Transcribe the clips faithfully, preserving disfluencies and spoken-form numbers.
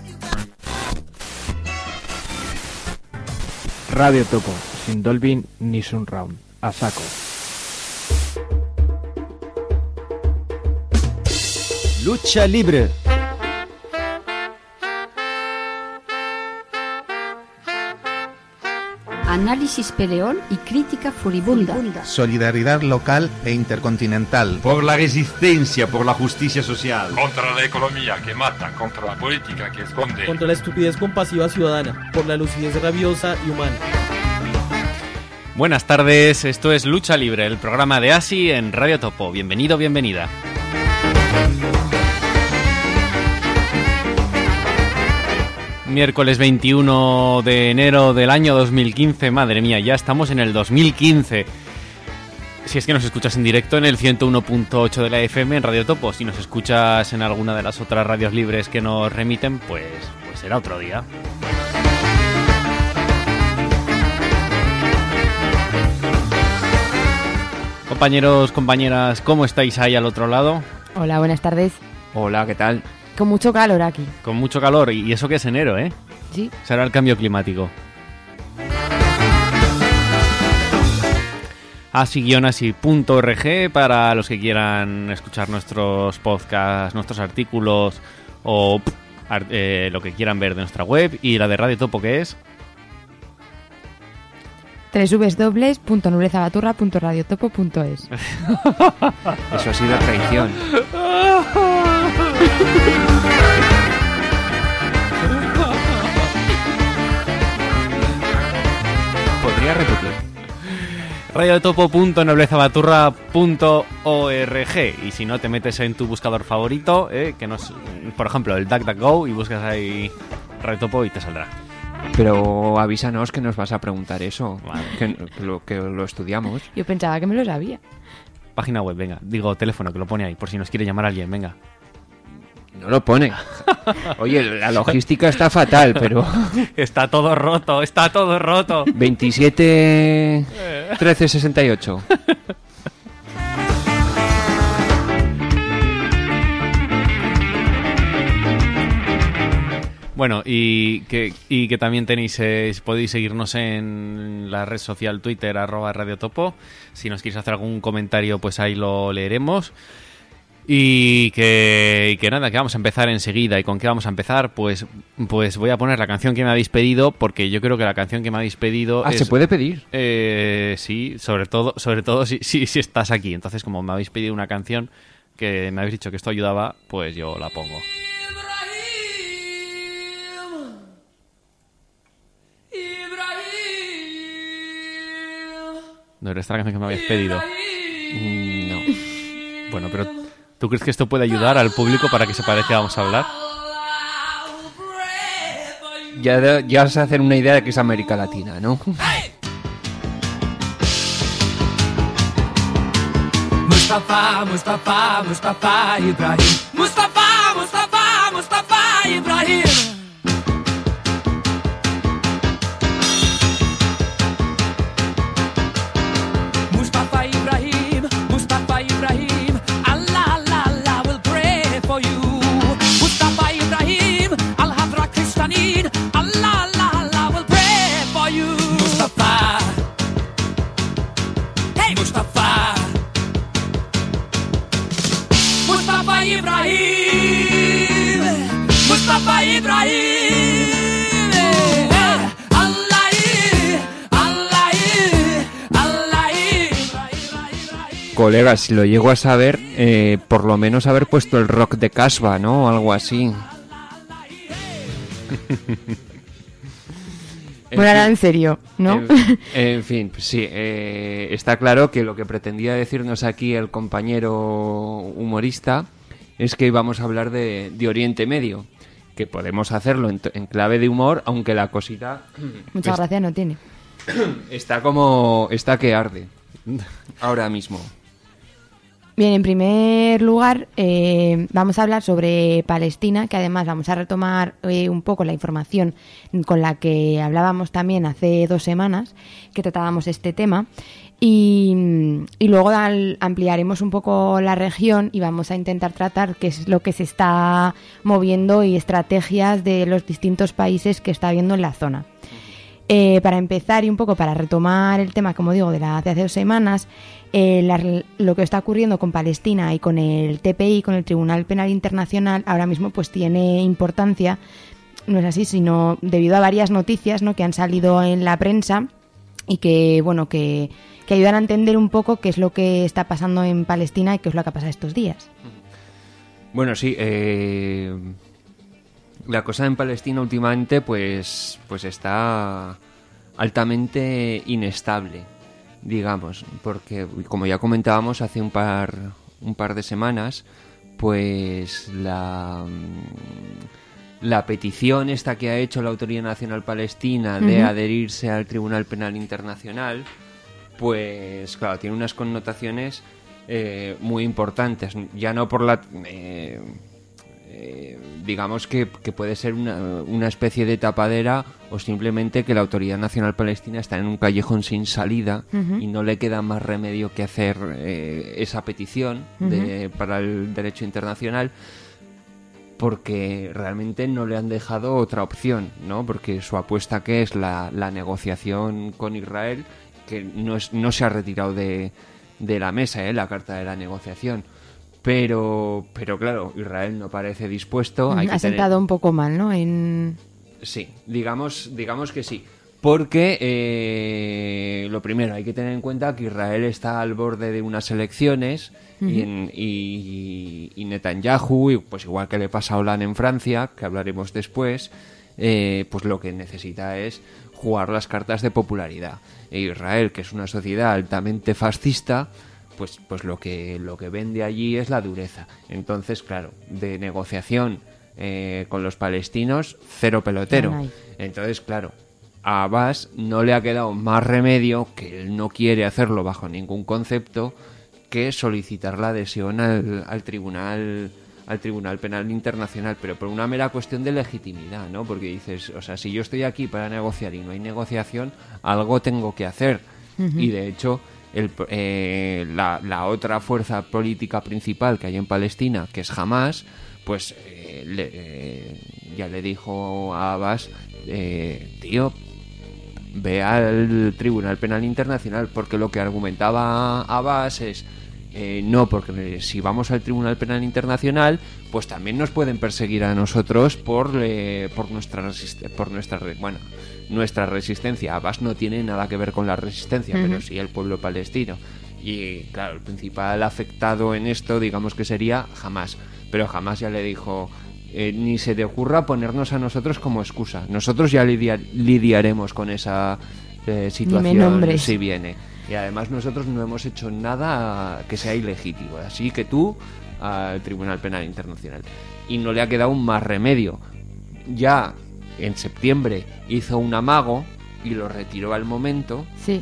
Radio Topo, sin Dolby ni Surround, a saco. Lucha libre. Análisis peleón y crítica furibunda. Solidaridad local e intercontinental. Por la resistencia, por la justicia social. Contra la economía que mata, contra la política que esconde. Contra la estupidez compasiva ciudadana, por la lucidez rabiosa y humana. Buenas tardes, esto es Lucha Libre, el programa de A S I en Radio Topo. Bienvenido, bienvenida. Miércoles veintiuno de enero del año dos mil quince, madre mía, ya estamos en el dos mil quince. Si es que nos escuchas en directo en el ciento uno punto ocho de la F M en Radio Topo, si nos escuchas en alguna de las otras radios libres que nos remiten, pues, pues será otro día. Compañeros, compañeras, ¿cómo estáis ahí al otro lado? Hola, buenas tardes. Hola, ¿qué tal? Con mucho calor aquí. Con mucho calor, y eso que es enero, ¿eh? Sí. Será el cambio climático. asi guion asi punto org para los que quieran escuchar nuestros podcasts, nuestros artículos o eh, lo que quieran ver de nuestra web. Y la de Radio Topo, ¿qué es? doble u doble u doble u punto nublezabaturra punto radiotopo punto es. Eso ha sido traición. ¿Podría repetir? radiotopo punto noblezabaturra punto org. Y si no, te metes en tu buscador favorito, eh, que no es, por ejemplo, el DuckDuckGo, y buscas ahí Radio Topo y te saldrá. Pero avísanos que nos vas a preguntar eso, vale. que, que, lo, que lo estudiamos. Yo pensaba que me lo sabía. Página web, venga. Digo, teléfono, que lo pone ahí, por si nos quiere llamar alguien, venga. No lo pone. Oye, la logística está fatal, pero... Está todo roto, está todo roto. veintisiete trece sesenta y ocho. Bueno, y que, y que también tenéis, eh, podéis seguirnos en la red social Twitter, arroba Radio Topo. Si nos queréis hacer algún comentario, pues ahí lo leeremos. Y que, y que nada, que vamos a empezar enseguida. ¿Y con qué vamos a empezar? Pues, pues voy a poner la canción que me habéis pedido, porque yo creo que la canción que me habéis pedido Ah, es, ¿se puede pedir? Eh, sí, sobre todo, sobre todo si, si, si estás aquí. Entonces, como me habéis pedido una canción que me habéis dicho que esto ayudaba, pues yo la pongo. ¿No era esta la canción que me habéis pedido? Mm, no. Bueno, pero ¿tú crees que esto puede ayudar al público para que sepa de qué vamos a hablar? Ya, ya vas a hacer una idea de que es América Latina, ¿no? Mustafa, Mustafa, Mustafa Ibrahim. Mustafa, Mustafa, Mustafa Ibrahim. Mustafa Ibrahim, Mustafa Ibrahim. Allah, Allah, Allah will pray for you. Mustafa Ibrahim, Al-Hadra Kristanin. Allah, Allah, Allah will pray for you. Mustafa. Hey, Mustafa. Mustafa Ibrahim, Mustafa Ibrahim. Allah, Allah, Allah. Colega, si lo llego a saber, eh, por lo menos haber puesto el rock de Casbah, ¿no? O algo así. Bueno, ahora en serio, ¿no? En, en fin, sí, eh, está claro que lo que pretendía decirnos aquí el compañero humorista es que íbamos a hablar de, de Oriente Medio, que podemos hacerlo en, en clave de humor, aunque la cosita... Muchas pues, gracias no tiene. Está como... está que arde, ahora mismo. Bien, en primer lugar, eh, vamos a hablar sobre Palestina, que además vamos a retomar eh, un poco la información con la que hablábamos también hace dos semanas, que tratábamos este tema. Y, y luego al, ampliaremos un poco la región y vamos a intentar tratar qué es lo que se está moviendo y estrategias de los distintos países que está habiendo en la zona. Eh, para empezar y un poco para retomar el tema, como digo, de, la, de hace dos semanas, eh, la, lo que está ocurriendo con Palestina y con el T P I, con el Tribunal Penal Internacional, ahora mismo pues tiene importancia, no es así, sino debido a varias noticias, ¿no?, que han salido en la prensa y que, bueno, que, que ayudan a entender un poco qué es lo que está pasando en Palestina y qué es lo que ha pasado estos días. Bueno, sí, eh... la cosa en Palestina últimamente pues, pues está altamente inestable, digamos, porque como ya comentábamos hace un par, un par de semanas, pues la, la petición esta que ha hecho la Autoridad Nacional Palestina de uh-huh. adherirse al Tribunal Penal Internacional, pues claro, tiene unas connotaciones eh, muy importantes, ya no por la... Eh, Eh, digamos que, que puede ser una, una especie de tapadera o simplemente que la Autoridad Nacional Palestina está en un callejón sin salida uh-huh. y no le queda más remedio que hacer eh, esa petición uh-huh. de, para el derecho internacional, porque realmente no le han dejado otra opción, ¿no? Porque su apuesta, que es la, la negociación con Israel, que no, es, no se ha retirado de, de la mesa, ¿eh? La carta de la negociación. Pero, pero claro, Israel no parece dispuesto. Hay ha que sentado tener... un poco mal, ¿no? En... Sí, digamos, digamos que sí. Porque, eh, lo primero, hay que tener en cuenta que Israel está al borde de unas elecciones uh-huh. y, en, y, y Netanyahu, y pues igual que le pasa a Hollande en Francia, que hablaremos después, eh, pues lo que necesita es jugar las cartas de popularidad. E Israel, que es una sociedad altamente fascista, pues pues lo que lo que vende allí es la dureza. Entonces, claro, de negociación eh, con los palestinos, cero pelotero. No, no Entonces, claro, a Abbas no le ha quedado más remedio, que él no quiere hacerlo bajo ningún concepto, que solicitar la adhesión al, al tribunal al Tribunal Penal Internacional, pero por una mera cuestión de legitimidad, ¿no? Porque dices, o sea, si yo estoy aquí para negociar y no hay negociación, algo tengo que hacer. Uh-huh. Y de hecho, el, eh, la, la otra fuerza política principal que hay en Palestina, que es Hamas, pues eh, le, eh, ya le dijo a Abbas, eh, tío, ve al Tribunal Penal Internacional, porque lo que argumentaba Abbas es eh, no, porque si vamos al Tribunal Penal Internacional, pues también nos pueden perseguir a nosotros por eh, por nuestra resist- por nuestra bueno nuestra resistencia. Abbas no tiene nada que ver con la resistencia, uh-huh. pero sí el pueblo palestino. Y claro, el principal afectado en esto, digamos que sería Hamas, pero Hamas ya le dijo, eh, ni se te ocurra ponernos a nosotros como excusa, nosotros ya lidiar, lidiaremos con esa eh, situación si viene, y además nosotros no hemos hecho nada que sea ilegítimo, así que tú al Tribunal Penal Internacional. Y no le ha quedado más remedio. Ya en septiembre hizo un amago y lo retiró al momento. Sí.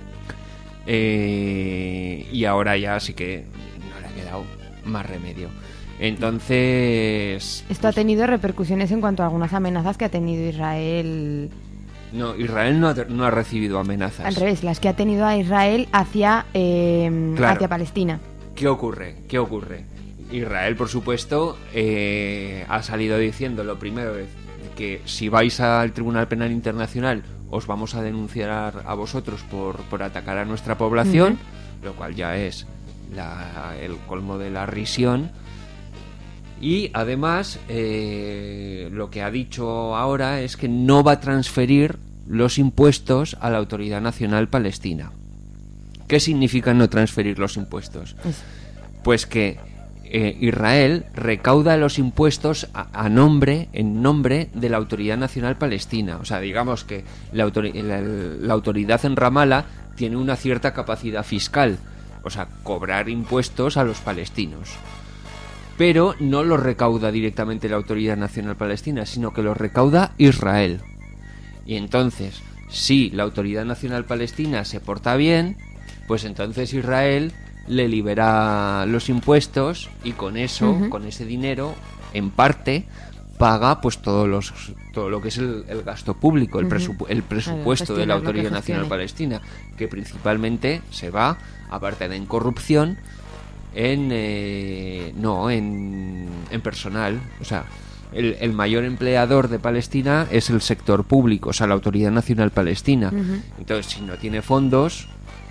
Eh, y ahora ya sí que no le ha quedado más remedio. Entonces... Esto pues, ha tenido repercusiones en cuanto a algunas amenazas que ha tenido Israel. No, Israel no ha, no ha recibido amenazas. Al revés, las que ha tenido a Israel hacia, eh, claro. hacia Palestina. ¿Qué ocurre? ¿Qué ocurre? Israel, por supuesto, eh, ha salido diciendo lo primero es que si vais al Tribunal Penal Internacional os vamos a denunciar a vosotros por, por atacar a nuestra población, uh-huh. lo cual ya es la, el colmo de la risión. Y además eh, lo que ha dicho ahora es que no va a transferir los impuestos a la Autoridad Nacional Palestina. ¿Qué significa no transferir los impuestos? Es... Pues que eh, Israel recauda los impuestos a, a nombre, en nombre de la Autoridad Nacional Palestina. O sea, digamos que la, autor- la, la autoridad en Ramallah tiene una cierta capacidad fiscal, o sea, cobrar impuestos a los palestinos. Pero no los recauda directamente la Autoridad Nacional Palestina, sino que los recauda Israel. Y entonces, si la Autoridad Nacional Palestina se porta bien, pues entonces Israel le libera los impuestos y con eso, uh-huh. con ese dinero, en parte, paga pues todos los todo lo que es el, el gasto público, el, presupu- el presupuesto Claro, de la gestionar lo que Autoridad Nacional gestione. Palestina, que principalmente se va, aparte de en corrupción, en eh, no en, en personal. O sea, el, el mayor empleador de Palestina es el sector público, o sea, la Autoridad Nacional Palestina. Ujú. Entonces, si no tiene fondos,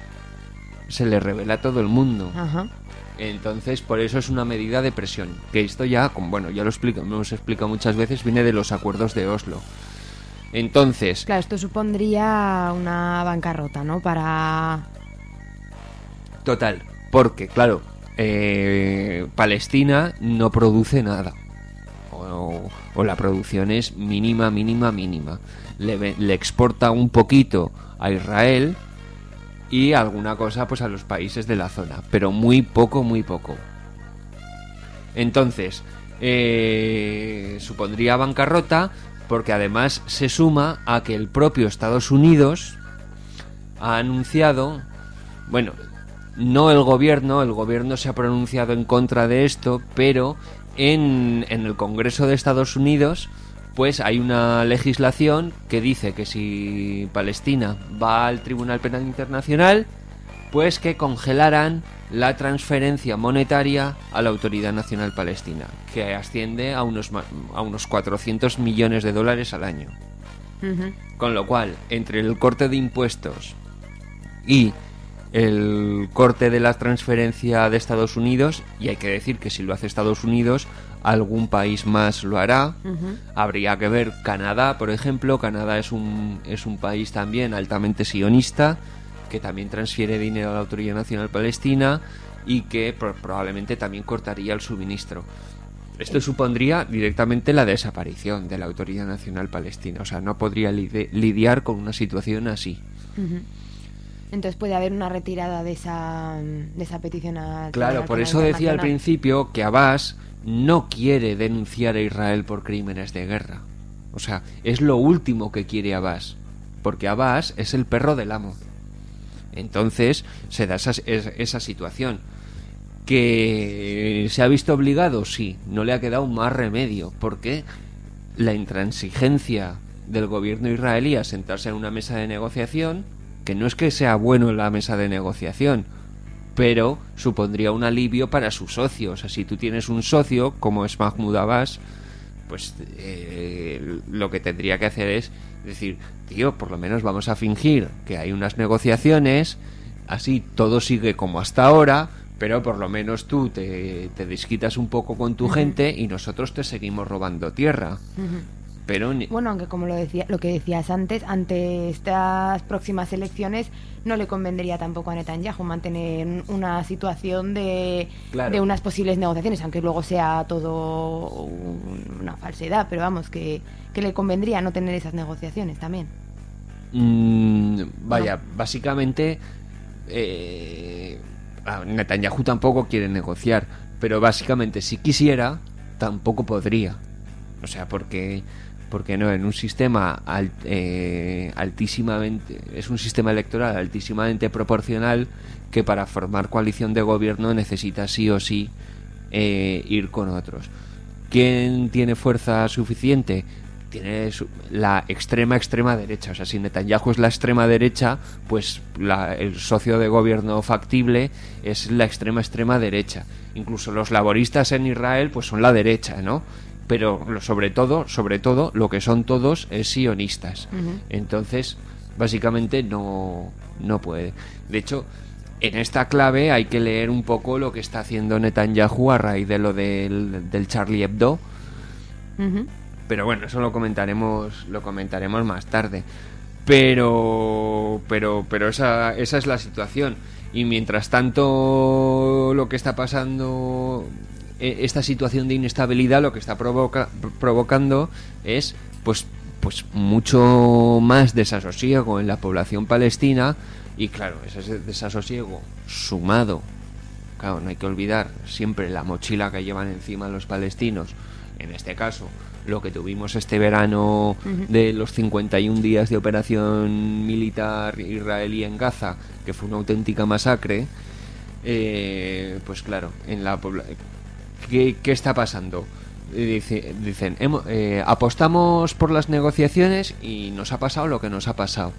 se le revela a todo el mundo. Ajá. Entonces, por eso es una medida de presión. Que esto ya, como, bueno, ya lo explico, lo hemos explicado muchas veces, viene de los acuerdos de Oslo. Entonces, Claro, esto supondría una bancarrota, ¿no? Para... total, porque, claro, eh, Palestina no produce nada. O, o la producción es mínima, mínima, mínima. Le, ve- le exporta un poquito a Israel y alguna cosa pues a los países de la zona, pero muy poco, muy poco. Entonces, eh, supondría bancarrota porque además se suma a que el propio Estados Unidos ha anunciado, bueno, no el gobierno, el gobierno se ha pronunciado en contra de esto, pero en, en el Congreso de Estados Unidos pues hay una legislación que dice que si Palestina va al Tribunal Penal Internacional, pues que congelaran la transferencia monetaria a la Autoridad Nacional Palestina, que asciende a unos, ma- a unos cuatrocientos millones de dólares al año. Ujú. Con lo cual, entre el corte de impuestos y el corte de la transferencia de Estados Unidos, y hay que decir que si lo hace Estados Unidos, algún país más lo hará. Ujú. Habría que ver Canadá, por ejemplo. Canadá es un, es un país también altamente sionista, que también transfiere dinero a la Autoridad Nacional Palestina y que pro- probablemente también cortaría el suministro. Esto supondría directamente la desaparición de la Autoridad Nacional Palestina. O sea, no podría lide- lidiar con una situación así. Ujú. Entonces puede haber una retirada de esa, de esa petición al Claro, Tribunal por Penal eso decía al Internacional. principio que Abbas no quiere denunciar a Israel por crímenes de guerra. O sea, es lo último que quiere Abbas, porque Abbas es el perro del amo. Entonces se da esa, es- esa situación. ¿Que se ha visto obligado? Sí, no le ha quedado más remedio, porque la intransigencia del gobierno israelí a sentarse en una mesa de negociación, que no es que sea bueno en la mesa de negociación, pero supondría un alivio para sus socios. O sea, si tú tienes un socio como es Mahmoud Abbas, pues eh, lo que tendría que hacer es decir, tío, por lo menos vamos a fingir que hay unas negociaciones, así todo sigue como hasta ahora, pero por lo menos tú te, te desquitas un poco con tu Ujú. gente y nosotros te seguimos robando tierra. Ujú. Pero ni- Bueno, aunque como lo decía, lo que decías antes, ante estas próximas elecciones no le convendría tampoco a Netanyahu mantener una situación de, Claro. de unas posibles negociaciones, aunque luego sea todo un- una falsedad, pero vamos, que, que le convendría no tener esas negociaciones también. Mm, vaya, básicamente eh, ah, Netanyahu tampoco quiere negociar, pero básicamente si quisiera tampoco podría. O sea, porque porque no, en un sistema al- eh, altísimamente, es un sistema electoral altísimamente proporcional, que para formar coalición de gobierno necesita sí o sí eh, ir con otros. ¿Quién tiene fuerza suficiente? Tiene su- la extrema extrema derecha. O sea, si Netanyahu es la extrema derecha, pues la- el socio de gobierno factible es la extrema extrema derecha. Incluso los laboristas en Israel pues son la derecha, ¿no? Pero lo- sobre todo, sobre todo, lo que son todos es sionistas. Ujú. Entonces, básicamente no, no puede. De hecho, en esta clave hay que leer un poco lo que está haciendo Netanyahu a raíz de lo del, del Charlie Hebdo. Ujú. Pero bueno, eso lo comentaremos, lo comentaremos más tarde. Pero, pero, pero esa, esa es la situación. Y mientras tanto, lo que está pasando, eh, esta situación de inestabilidad, lo que está provoca, provocando es, pues, pues mucho más desasosiego en la población palestina. Y claro, ese desasosiego sumado, claro, no hay que olvidar siempre la mochila que llevan encima los palestinos. En este caso, lo que tuvimos este verano de los cincuenta y un días de operación militar israelí en Gaza, que fue una auténtica masacre, eh, pues claro, en la pobla- ¿qué, qué está pasando? Y dice- dicen, hemo- eh, apostamos por las negociaciones y nos ha pasado lo que nos ha pasado.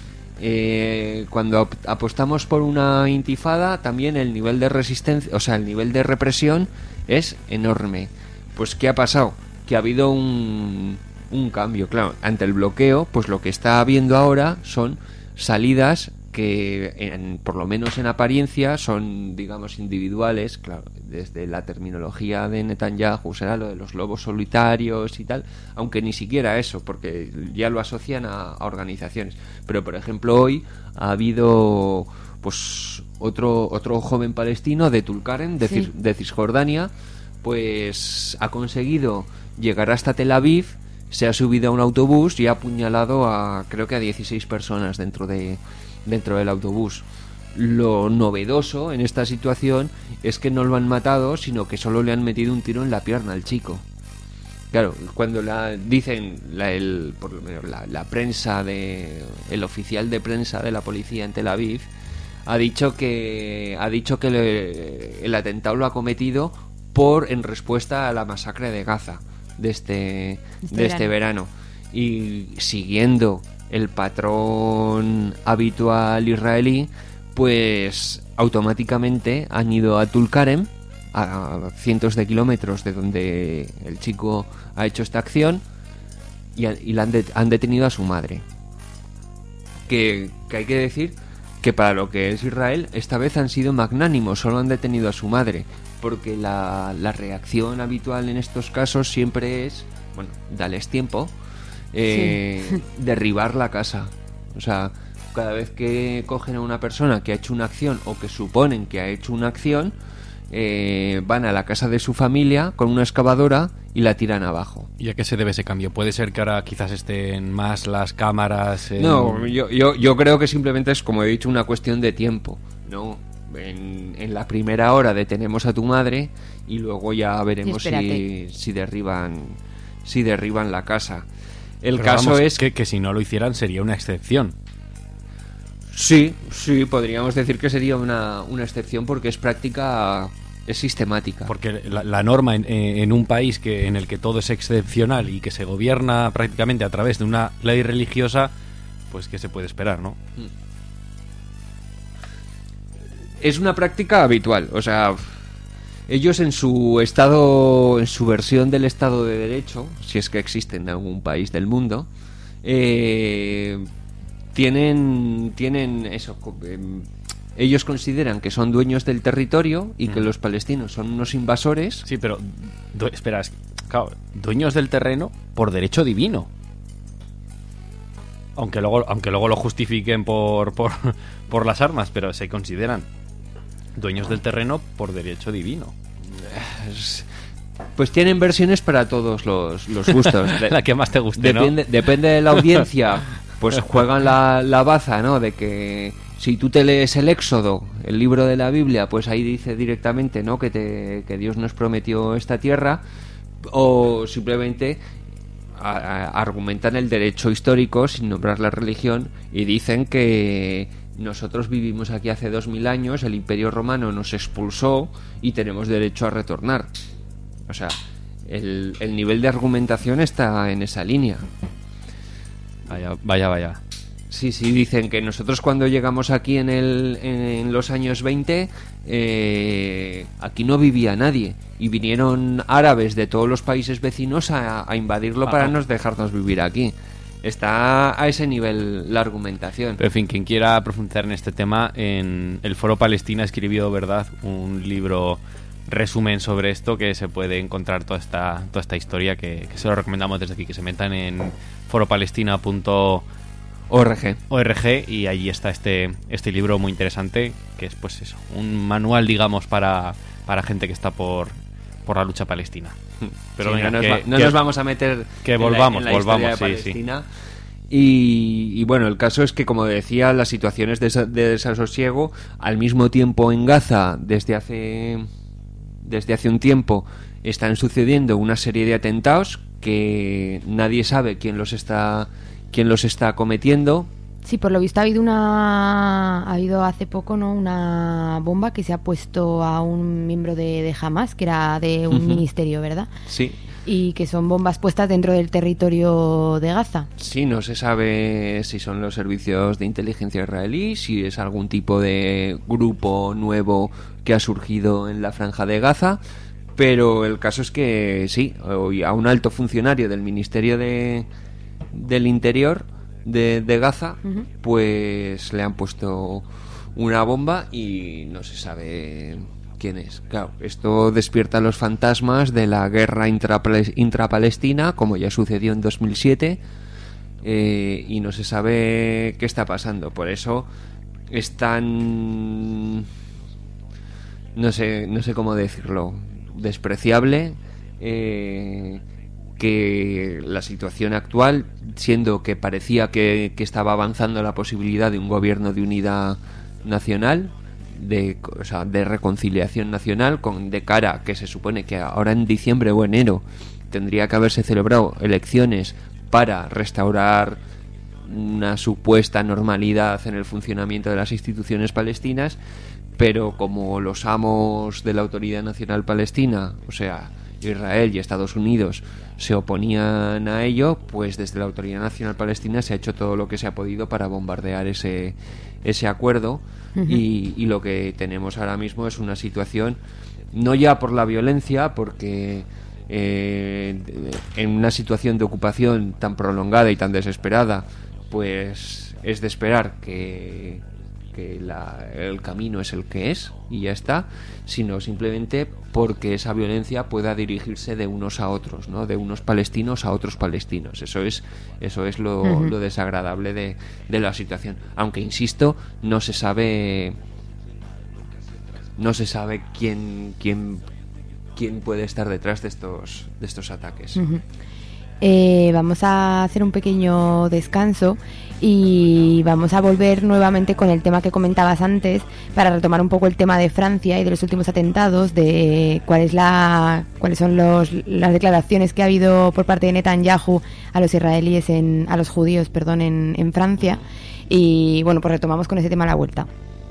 Eh, cuando ap- apostamos por una intifada, también el nivel de resistencia, o sea, el nivel de represión es enorme. Pues ¿qué ha pasado? Que ha habido un, un cambio, claro. Ante el bloqueo, pues lo que está habiendo ahora son salidas que, en- por lo menos en apariencia, son, digamos, individuales. Claro, desde la terminología de Netanyahu será lo de los lobos solitarios y tal, aunque ni siquiera eso, porque ya lo asocian a, a organizaciones. Pero, por ejemplo, hoy ha habido pues otro otro joven palestino de Tulkarem, de, Sí. Cis- de Cisjordania, pues ha conseguido llegar hasta Tel Aviv, se ha subido a un autobús y ha apuñalado a, creo que a dieciséis personas dentro de dentro del autobús. Lo novedoso en esta situación es que no lo han matado, sino que solo le han metido un tiro en la pierna al chico. Claro, cuando la dicen la, el, por lo menos la, la prensa de el oficial de prensa de la policía en Tel Aviv ha dicho que ha dicho que le- el atentado lo ha cometido por en respuesta a la masacre de Gaza de este Este de este verano, y siguiendo el patrón habitual israelí, pues automáticamente han ido a Tulkarem, a cientos de kilómetros de donde el chico ha hecho esta acción, y, han- y la han, det- han detenido a su madre. Que, que hay que decir que para lo que es Israel, esta vez han sido magnánimos, solo han detenido a su madre, porque la, la reacción habitual en estos casos siempre es, bueno, dales tiempo, eh, Sí. derribar la casa. O sea, cada vez que cogen a una persona que ha hecho una acción o que suponen que ha hecho una acción, eh, van a la casa de su familia con una excavadora y la tiran abajo. ¿Y a qué se debe ese cambio? ¿Puede ser que ahora quizás estén más las cámaras? en- No, yo, yo, yo creo que simplemente es, como he dicho, una cuestión de tiempo. No, en, en la primera hora detenemos a tu madre y luego ya veremos Y si, espérate. si derriban si derriban la casa. El Pero caso vamos, es que, que si no lo hicieran sería una excepción. sí, sí, podríamos decir que sería una, una excepción porque es práctica, es sistemática. Porque la, la norma en, en un país que en el que todo es excepcional y que se gobierna prácticamente a través de una ley religiosa, pues ¿qué se puede esperar, no? Es una práctica habitual, o sea, ellos en su estado, en su versión del Estado de Derecho, si es que existe en algún país del mundo, eh, tienen, tienen eso, co- em, ellos consideran que son dueños del territorio y que Mm. los palestinos son unos invasores. Sí, pero du- espera, es que, claro, dueños del terreno por derecho divino. Aunque luego, aunque luego lo justifiquen por, por, por las armas, pero se consideran dueños del terreno por derecho divino. Pues tienen versiones para todos los, los gustos. De- La que más te guste, ¿no? Depende, depende de la audiencia, pues juegan la, la baza, ¿no? De que si tú te lees el Éxodo, el libro de la Biblia, pues ahí dice directamente, ¿no? Que, te, que Dios nos prometió esta tierra, o simplemente a- a- argumentan el derecho histórico sin nombrar la religión y dicen que nosotros vivimos aquí hace dos mil años, el Imperio Romano nos expulsó y tenemos derecho a retornar. O sea, el, el nivel de argumentación está en esa línea. Vaya, vaya, vaya. Sí, sí, dicen que nosotros cuando llegamos aquí en, el, en, en los años veinte, eh, aquí no vivía nadie. Y vinieron árabes de todos los países vecinos a, a invadirlo para Ajá. nos dejarnos vivir aquí. Está a ese nivel la argumentación. Pero en fin, quien quiera profundizar en este tema, en el Foro Palestina escribió, ¿verdad?, un libro resumen sobre esto, que se puede encontrar toda esta toda esta historia, que, que se lo recomendamos desde aquí, que se metan en foropalestina punto org org y allí está este este libro muy interesante, que es pues eso, un manual, digamos, para, para gente que está por por la lucha palestina. Pero Sí, venga, no, nos, que- va- no que- nos vamos a meter que en la- volvamos, en la historia volvamos, de sí, sí. Palestina. Y, y bueno, el caso es que, como decía, las situaciones de, desa- de desasosiego, al mismo tiempo en Gaza, desde hace desde hace un tiempo, están sucediendo una serie de atentados que nadie sabe quién los está quién los está cometiendo. Sí, por lo visto ha habido una ha habido hace poco, ¿no?, una bomba que se ha puesto a un miembro de, de Hamas, que era de un Ujú. ministerio, ¿verdad? Sí. y que son bombas puestas dentro del territorio de Gaza. Sí, no se sabe si son los servicios de inteligencia israelí, si es algún tipo de grupo nuevo que ha surgido en la Franja de Gaza, pero el caso es que sí, a un alto funcionario del Ministerio de, del Interior de, de Gaza, uh-huh. pues le han puesto una bomba y no se sabe quién es. Claro, esto despierta los fantasmas de la guerra intrapale- intrapalestina, como ya sucedió en dos mil siete, eh, y no se sabe qué está pasando. Por eso es tan, no sé, no sé cómo decirlo, despreciable eh, que la situación actual, siendo que parecía que, que estaba avanzando la posibilidad de un gobierno de unidad nacional, de, o sea, de reconciliación nacional, con de cara que se supone que ahora en diciembre o enero tendría que haberse celebrado elecciones para restaurar una supuesta normalidad en el funcionamiento de las instituciones palestinas, pero como los amos de la Autoridad Nacional Palestina, o sea, Israel y Estados Unidos, se oponían a ello, pues desde la Autoridad Nacional Palestina se ha hecho todo lo que se ha podido para bombardear ese, ese acuerdo. Uh-huh. y, y lo que tenemos ahora mismo es una situación, no ya por la violencia, porque eh, en una situación de ocupación tan prolongada y tan desesperada, pues es de esperar que, que la, el camino es el que es y ya está, sino simplemente porque esa violencia pueda dirigirse de unos a otros, ¿no? De unos palestinos a otros palestinos. Eso es, eso es lo, uh-huh. lo desagradable de, de la situación. Aunque insisto, no se sabe, no se sabe quién, quién, quién puede estar detrás de estos, de estos ataques. Uh-huh. Eh, vamos a hacer un pequeño descanso y vamos a volver nuevamente con el tema que comentabas antes, para retomar un poco el tema de Francia y de los últimos atentados, de cuál es la, cuáles son los, las declaraciones que ha habido por parte de Netanyahu a los israelíes, en, a los judíos, perdón, en, en Francia. Y bueno, pues retomamos con ese tema a la vuelta.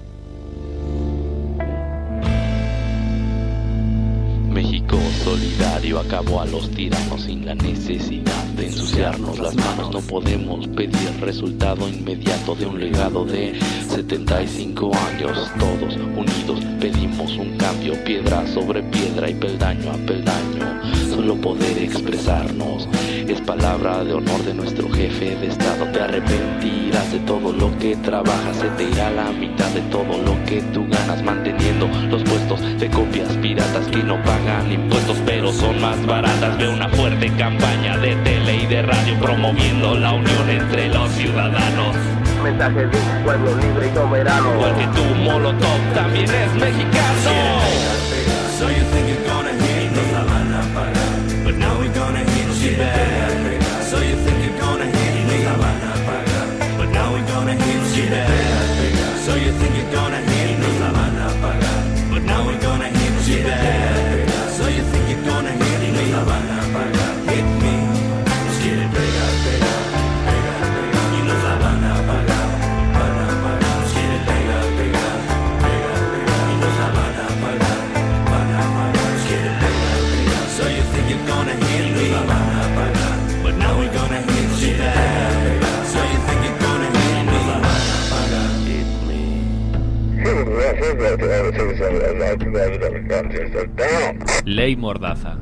México solidario acabó a los tiranos sin la necesidad de ensuciarnos las manos. No podemos pedir resultado inmediato de un legado de setenta y cinco años. Todos unidos pedimos un cambio, piedra sobre piedra y peldaño a peldaño. Solo poder expresarnos es palabra de honor de nuestro jefe de estado. Te arrepentirás de todo lo que trabajas, se te irá la mitad de todo lo que tú ganas, manteniendo los puestos de copias piratas que no pagan impuestos pero son más baratas. Ve una fuerte campaña de tele y de radio promoviendo la unión entre los ciudadanos. Mensaje de un pueblo libre y soberano. Igual que tú, Molotov también es mexicano. So you think you're gonna hit me, la van a pagar, but now we're gonna hit you back. So you think you're gonna hit me, la van a pagar, but now we're gonna hit you back. So you think you're gonna hit me, la van a pagar, but now we're gonna hit you back. So you think you're gonna hit me, la van a pagar, hit me. Nos quiere pegar, pegar, pegar, pegar, y nos la van a pagar, van a pagar. Nos quiere pegar, pegar, pegar, pegar, y nos la van a pagar, van a pagar. Nos quiere pegar, pegar. So you think you're gonna hit me, la van a pagar, but now we're gonna hit you back. So you think you're gonna hit me, la van a pagar, hit me. Ley Mordaza.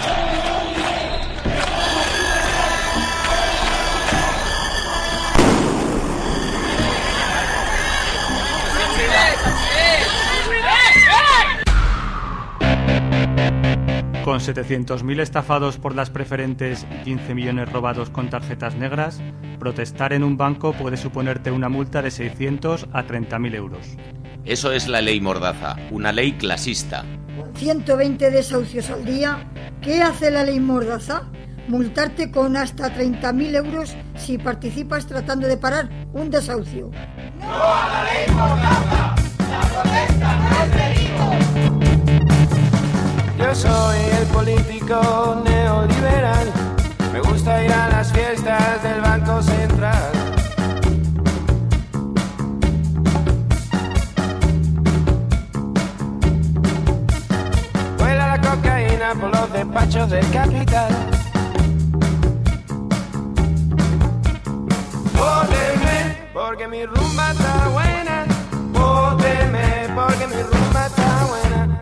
Con setecientos mil estafados por las preferentes y quince millones robados con tarjetas negras, protestar en un banco puede suponerte una multa de seiscientos a treinta mil euros. Eso es la ley Mordaza, una ley clasista. Con ciento veinte desahucios al día, ¿qué hace la ley Mordaza? Multarte con hasta treinta mil euros si participas tratando de parar un desahucio. ¡No a la ley Mordaza! ¡La protesta no es delito! Yo soy el político neoliberal, me gusta ir a las fiestas del Banco Central. Vuela la cocaína por los despachos del capital. porque mi rumba está buena. Vóteme porque mi rumba está buena.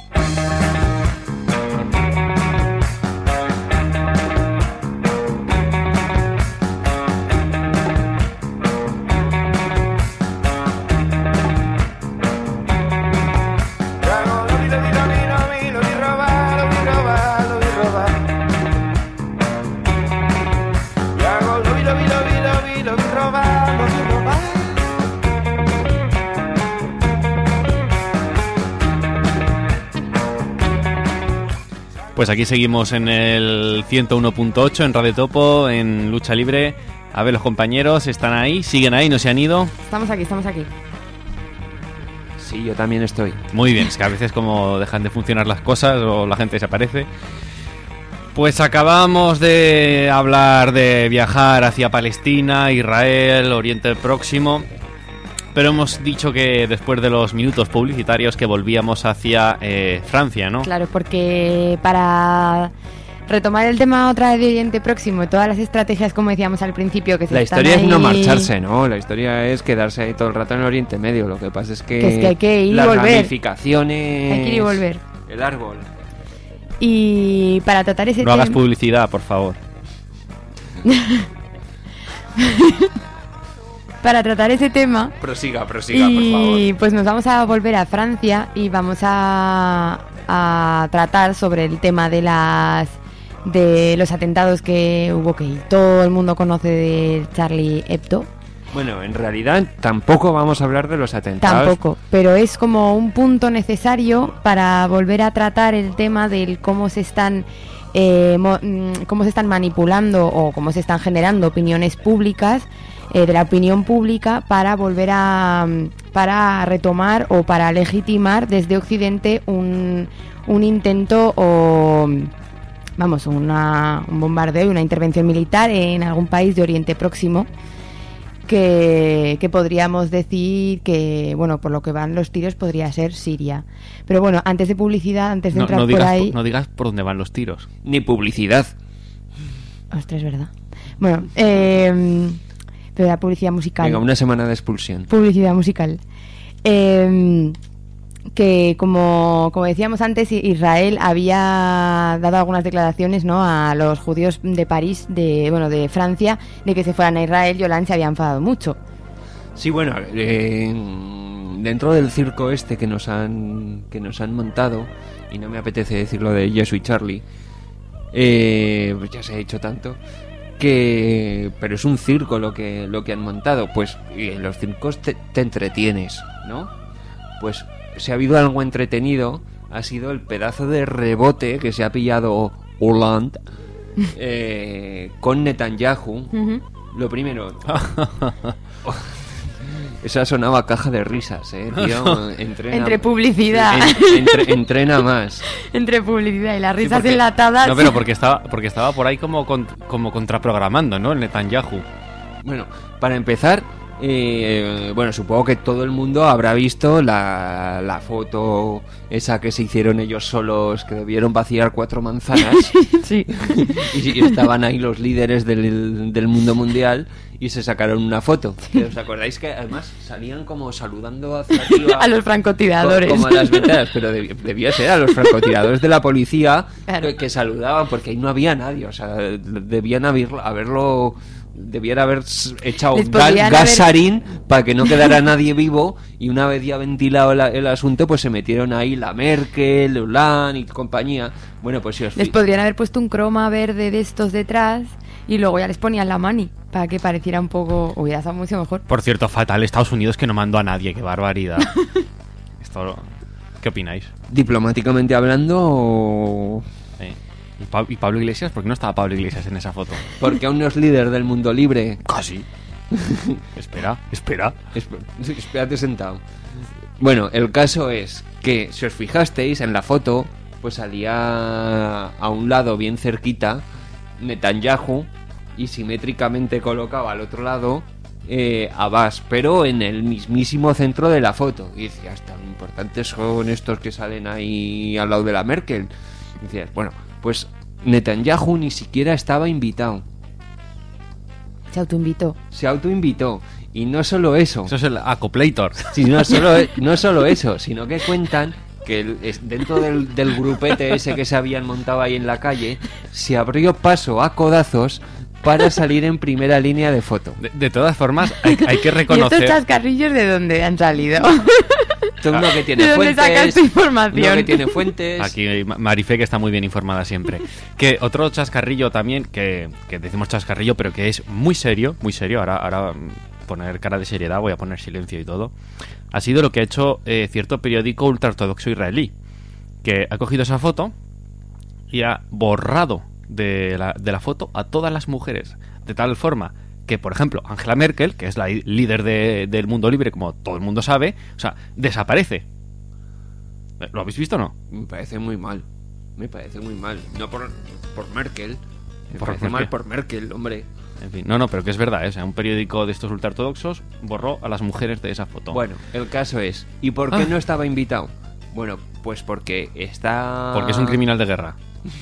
Pues aquí seguimos en el ciento uno punto ocho en Radio Topo, en Lucha Libre. A ver, los compañeros están ahí, siguen ahí, no se han ido. Estamos aquí, estamos aquí. Sí, yo también estoy. Muy bien, es que a veces como dejan de funcionar las cosas o la gente desaparece. Pues acabamos de hablar de viajar hacia Palestina, Israel, Oriente Próximo. Pero hemos dicho que después de los minutos publicitarios que volvíamos hacia eh, Francia, ¿no? Claro, porque para retomar el tema otra vez de Oriente Próximo y todas las estrategias, como decíamos al principio, que se La están historia ahí... es no marcharse, ¿no? La historia es quedarse ahí todo el rato en el Oriente Medio. Lo que pasa es que, Que es que hay que ir y las volver. ramificaciones... Hay que ir y volver. El árbol. Y para tratar ese No tema... hagas publicidad, por favor. Para tratar ese tema... Prosiga, prosiga, y, por favor. pues nos vamos a volver a Francia y vamos a, a tratar sobre el tema de las de los atentados que hubo, que todo el mundo conoce de Charlie Hebdo. Bueno, en realidad tampoco vamos a hablar de los atentados. Tampoco, pero es como un punto necesario para volver a tratar el tema del cómo se están eh, mo- cómo se están manipulando o cómo se están generando opiniones públicas, eh, de la opinión pública, para volver a para retomar o para legitimar desde Occidente un, un intento o vamos una, un bombardeo y una intervención militar en algún país de Oriente Próximo. Que, que podríamos decir que, bueno, por lo que van los tiros podría ser Siria. Pero bueno, antes de publicidad, antes de No, entrar no por digas, ahí... no digas por dónde van los tiros. Ni publicidad. Ostras, es verdad. Bueno, eh, pero la publicidad musical. Venga, una semana de expulsión. Publicidad musical. Eh, que como, como decíamos antes, Israel había dado algunas declaraciones, ¿no?, a los judíos de París, de bueno, de Francia, de que se fueran a Israel. Yolanda se había enfadado mucho. Sí, bueno, eh, dentro del circo este que nos han que nos han montado, y no me apetece decirlo de Jesús y Charlie, eh, pues ya se ha dicho tanto, que pero es un circo lo que lo que han montado. Pues y en los circos te, te entretienes, ¿no? Pues si ha habido algo entretenido, ha sido el pedazo de rebote que se ha pillado Hollande eh, con Netanyahu. Uh-huh. Lo primero... Eso ha sonado a caja de risas, eh, tío. Entrena, Entre publicidad. En, entre, entrena más. Entre publicidad y las Sí, risas porque- enlatadas. No, pero porque estaba, porque estaba por ahí como, con- como contraprogramando, ¿no? El Netanyahu. Bueno, para empezar, eh, bueno, supongo que todo el mundo habrá visto la, la foto esa que se hicieron ellos solos, que debieron vaciar cuatro manzanas. Sí. Y, y estaban ahí los líderes del, del mundo mundial y se sacaron una foto. ¿Os acordáis que además salían como saludando hacia arriba? A los francotiradores. Co- Como a las ventanas, pero deb- debía ser a los francotiradores de la policía, Claro. que, que saludaban, porque ahí no había nadie. O sea, debían haberlo... haberlo Debiera haber s- echado Les gas, podrían gas haber- sarín para que no quedara nadie vivo, y una vez ya ventilado el, el asunto, pues se metieron ahí la Merkel, Hollande y compañía. Bueno, pues si os Les fi- podrían haber puesto un croma verde de estos detrás y luego ya les ponían la mani para que pareciera un poco... Hubiera estado mucho mejor. Por cierto, fatal Estados Unidos, que no mandó a nadie. Qué barbaridad. Esto, ¿qué opináis? diplomáticamente hablando, Eh, ¿Y, Pa- y Pablo Iglesias? ¿Por qué no estaba Pablo Iglesias en esa foto? porque aún no es líder del mundo libre. Casi. Espera, espera. Esp- Espérate sentado. Bueno, el caso es que, si os fijasteis en la foto, pues salía a un lado, bien cerquita, Netanyahu, y simétricamente colocaba al otro lado eh, Abbas, pero en el mismísimo centro de la foto. Y decías, tan importantes son estos que salen ahí al lado de la Merkel. Y decías, bueno, pues Netanyahu ni siquiera estaba invitado. Se autoinvitó. Se autoinvitó. Y no solo eso. Eso es el acoplator. Sí, no solo, no solo eso, sino que cuentan que el, es, dentro del, del grupete ese que se habían montado ahí en la calle, se abrió paso a codazos para salir en primera línea de foto. De, de todas formas, hay, hay que ¿Y reconocer... estos chascarrillos de dónde han salido? Todo uno que tiene ¿De dónde fuentes, sacas tu información? uno que tiene fuentes. Aquí Marifé, que está muy bien informada siempre. Que otro chascarrillo también, que, que decimos chascarrillo, pero que es muy serio, muy serio, ahora, ahora poner cara de seriedad, voy a poner silencio y todo, ha sido lo que ha hecho eh, cierto periódico ultraortodoxo israelí, que ha cogido esa foto y ha borrado de la, de la foto a todas las mujeres, de tal forma que, por ejemplo, Angela Merkel, que es la líder de, del mundo libre, como todo el mundo sabe, o sea, desaparece. ¿Lo habéis visto o no? Me parece muy mal. Me parece muy mal. No por, por Merkel. Me ¿Por, parece por mal qué? por Merkel, hombre. En fin, no, no, pero que es verdad, ¿eh? O sea, un periódico de estos ultraortodoxos borró a las mujeres de esa foto. Bueno, el caso es, ¿y por qué Ah. no estaba invitado? Bueno, pues porque está... Porque es un criminal de guerra.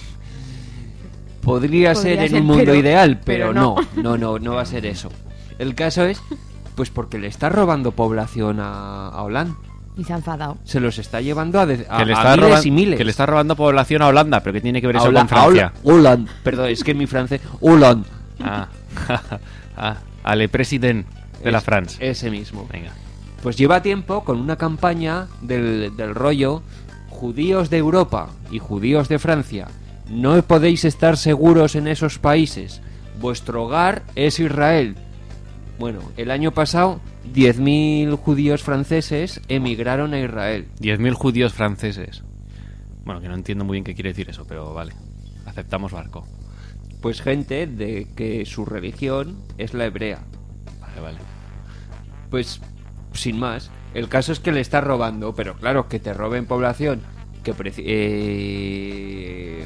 Podría, Podría ser en ser, un mundo pero- ideal, pero, pero no. no. no, no, no va a ser eso. El caso es, pues porque le está robando población a, a Hollande. Y se ha enfadado. Se los está llevando a, de- a, Que le, a está miles roban- y miles. que le está robando población a Holanda, pero que tiene que ver A eso Hola- con Francia. a Hola- Hollande. Perdón, es que mi francés... Hollande. Ah, ah, ale president de la Es- France. Ese mismo. Venga. Pues lleva tiempo con una campaña del, del rollo judíos de Europa y judíos de Francia. No podéis estar seguros en esos países. Vuestro hogar es Israel. Bueno, el año pasado diez mil judíos franceses emigraron a Israel. diez mil judíos franceses. Bueno, que no entiendo muy bien qué quiere decir eso, pero vale. Aceptamos barco. Pues gente de que su religión es la hebrea. Vale, vale. Pues, sin más, el caso es que le está robando, pero claro, que te roben población, que preci- eh,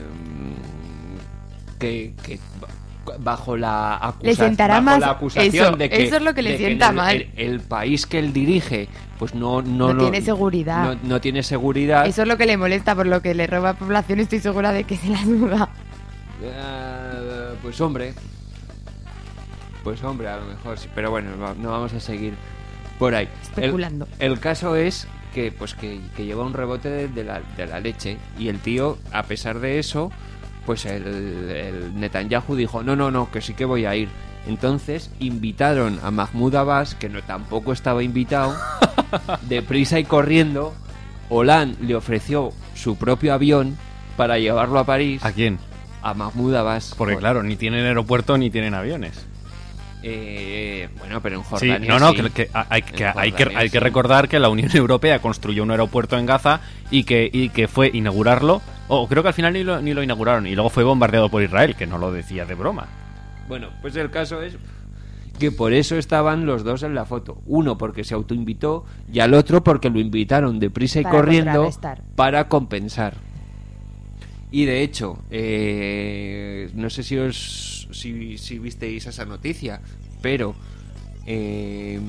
que, que bajo la acusa- Le sentará bajo más- la acusación eso, de que eso es lo que le de sienta en el, mal. el, el país que él dirige pues no no, No lo- tiene seguridad. no, no tiene seguridad. Eso es lo que le molesta, por lo que le roba población, estoy segura de que se la duda. Eh, pues hombre pues hombre a lo mejor sí, pero bueno, no, no vamos a seguir por ahí. Especulando. El, el caso es que pues que, que lleva un rebote de, de la, de la leche y el tío, a pesar de eso, pues el, el Netanyahu dijo no, no, no, que sí que voy a ir. Entonces invitaron a Mahmoud Abbas, que no tampoco estaba invitado, deprisa y corriendo. Hollande le ofreció su propio avión para llevarlo a París. ¿A quién? A Mahmoud Abbas. Porque Por- claro, ni tienen aeropuerto ni tienen aviones. Eh, bueno, pero en Sí, Jordania no, no, sí. que, que hay, que, En hay, que, Jordania hay que sí. recordar que la Unión Europea construyó un aeropuerto en Gaza y que, y que fue inaugurarlo, o creo que al final ni lo, ni lo inauguraron, y luego fue bombardeado por Israel, que no lo decía de broma. Bueno, pues el caso es que por eso estaban los dos en la foto. Uno porque se autoinvitó y al otro porque lo invitaron deprisa y Para corriendo contrarrestar. para compensar. Y de hecho, eh, no sé si os si, si visteis esa noticia, pero eh,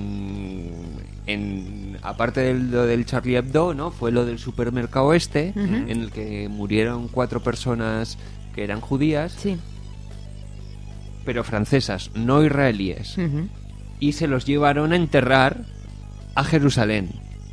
en, aparte de lo del Charlie Hebdo, ¿no? Fue lo del supermercado este, Ujú. en el que murieron cuatro personas que eran judías, Sí. pero francesas, no israelíes, Ujú. y se los llevaron a enterrar a Jerusalén.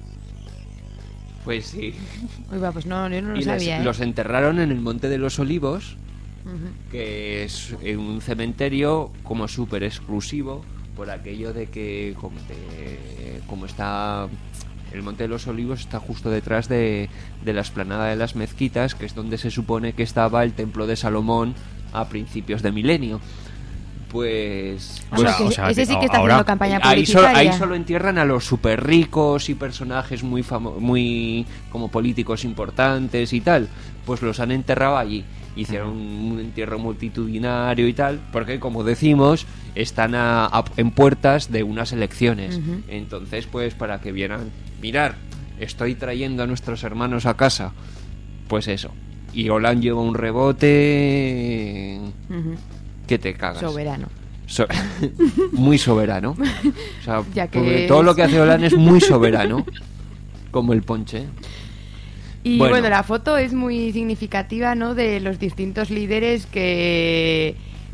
Pues sí. Uy, va, pues no, yo no lo Y les- sabía, ¿eh? los enterraron en el Monte de los Olivos, Ujú. que es eh, un cementerio como súper exclusivo por aquello de que como, de- como está el Monte de los Olivos está justo detrás de, de la explanada de las mezquitas, que es donde se supone que estaba el templo de Salomón a principios de milenio. Pues, Ah, no, que ese sí que está ahora- haciendo campaña ahí, so- publicitaria. ahí solo entierran a los súper ricos y personajes muy famo- muy como políticos importantes y tal. Pues los han enterrado allí. Hicieron un entierro multitudinario y tal, porque como decimos, están a- a- en puertas de unas elecciones. Ujú. Entonces, pues para que vieran, mirar, estoy trayendo a nuestros hermanos a casa. Pues eso. Y Hollande lleva un rebote Ujú. que te cagas. Soberano. So- muy soberano. O sea, Ya que porque es- todo lo que hace Hollande es muy soberano. Como el ponche. Y Bueno. bueno. la foto es muy significativa, ¿no? De los distintos líderes que,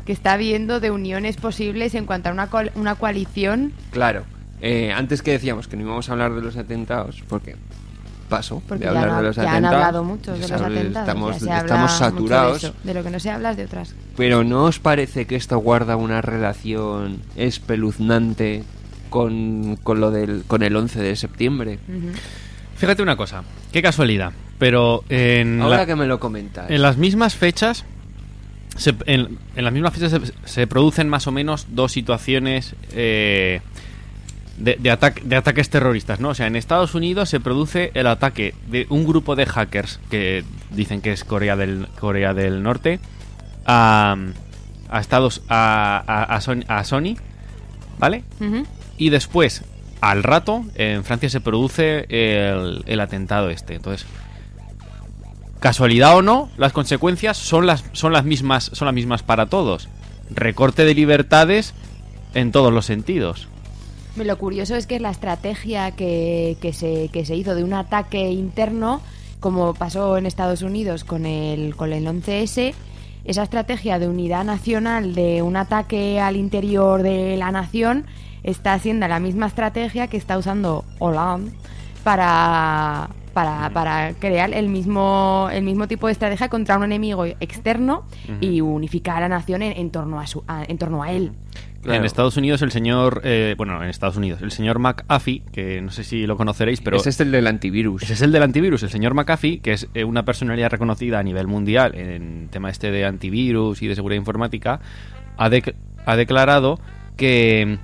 que está habiendo de uniones posibles en cuanto a una, co- una coalición. Claro. Eh, antes que decíamos que no íbamos a hablar de los atentados, porque paso Porque de ya, hablar han, de los ya atentados. han hablado mucho de Ya los sabes, atentados. Estamos, ya se habla estamos mucho saturados. De, eso. De lo que no se habla es de otras. Pero ¿no os parece que esto guarda una relación espeluznante con, con lo del con el once de septiembre? Uh-huh. Fíjate una cosa, qué casualidad, pero en Ahora la- que me lo comentas. en las mismas fechas se- en, en las mismas fechas se, se producen más o menos dos situaciones eh, de, de, ataque, de ataques terroristas, ¿no? O sea, en Estados Unidos se produce el ataque de un grupo de hackers que dicen que es Corea del Corea del Norte a, a Estados a, a, a, Sony, a Sony, ¿vale? Uh-huh. Y después, al rato, en Francia se produce el, el atentado este. Entonces, casualidad o no, las consecuencias son las son las mismas son las mismas para todos. Recorte de libertades en todos los sentidos. Lo curioso es que la estrategia que, que, se, que se hizo de un ataque interno, como pasó en Estados Unidos con el, con el once ese, esa estrategia de unidad nacional, de un ataque al interior de la nación, está siendo la misma estrategia que está usando Hollande para, para, para crear el mismo, el mismo tipo de estrategia contra un enemigo externo Ujú. y unificar a la nación en, en, torno, a su, a, en torno a él. En Estados Unidos el señor, eh, bueno, en Estados Unidos, el señor McAfee, que no sé si lo conoceréis, pero... Ese es el del antivirus. Ese es el del antivirus, el señor McAfee, que es eh, una personalidad reconocida a nivel mundial en tema este de antivirus y de seguridad informática, ha, de- ha declarado que...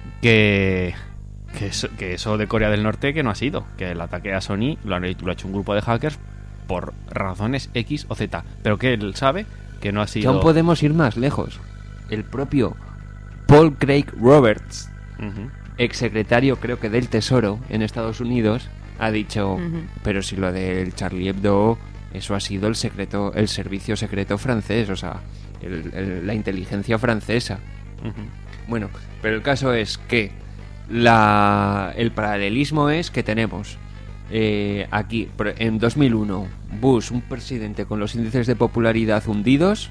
que que eso, que eso de Corea del Norte que no ha sido, que el ataque a Sony lo, han, lo ha hecho un grupo de hackers por razones X o Z, pero que él sabe que no ha Que sido... aún podemos ir más lejos. El propio Paul Craig Roberts, Ujú. exsecretario creo que del Tesoro en Estados Unidos, ha dicho, Ujú. pero si lo del Charlie Hebdo, eso ha sido el secreto, el servicio secreto francés, o sea, el- el- la inteligencia francesa. Ujú. Bueno, pero el caso es que la, el paralelismo es que tenemos eh, aquí, por- en dos mil uno, Bush, un presidente con los índices de popularidad hundidos,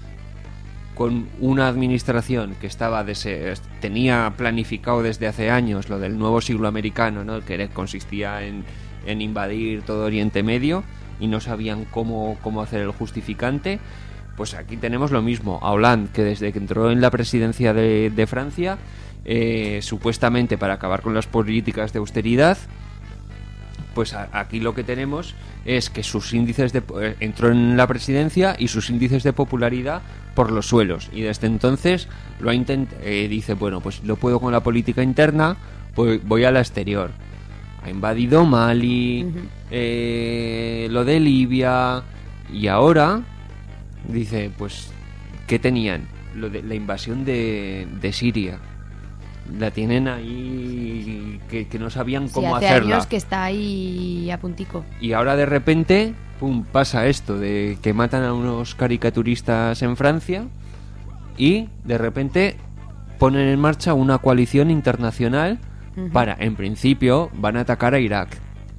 con una administración que estaba dese- tenía planificado desde hace años lo del nuevo siglo americano, ¿no? Que era- consistía en, en invadir todo Oriente Medio y no sabían cómo, cómo hacer el justificante. Pues aquí tenemos lo mismo. A Hollande, que desde que entró en la presidencia de, de Francia, eh, supuestamente para acabar con las políticas de austeridad, pues a- aquí lo que tenemos es que sus índices de eh, entró en la presidencia y sus índices de popularidad por los suelos, y desde entonces lo ha intent eh, dice, bueno, pues lo puedo con la política interna, pues voy a la exterior. Ha invadido Mali, Ujú. eh, lo de Libia, y ahora dice, pues ¿qué tenían? Lo de la invasión de, de Siria. La tienen ahí que, que no sabían Sí, cómo hace hacerla. años que está ahí a puntico. Y ahora de repente, pum, pasa esto de que matan a unos caricaturistas en Francia y de repente ponen en marcha una coalición internacional Ujú. para, en principio, van a atacar a Irak.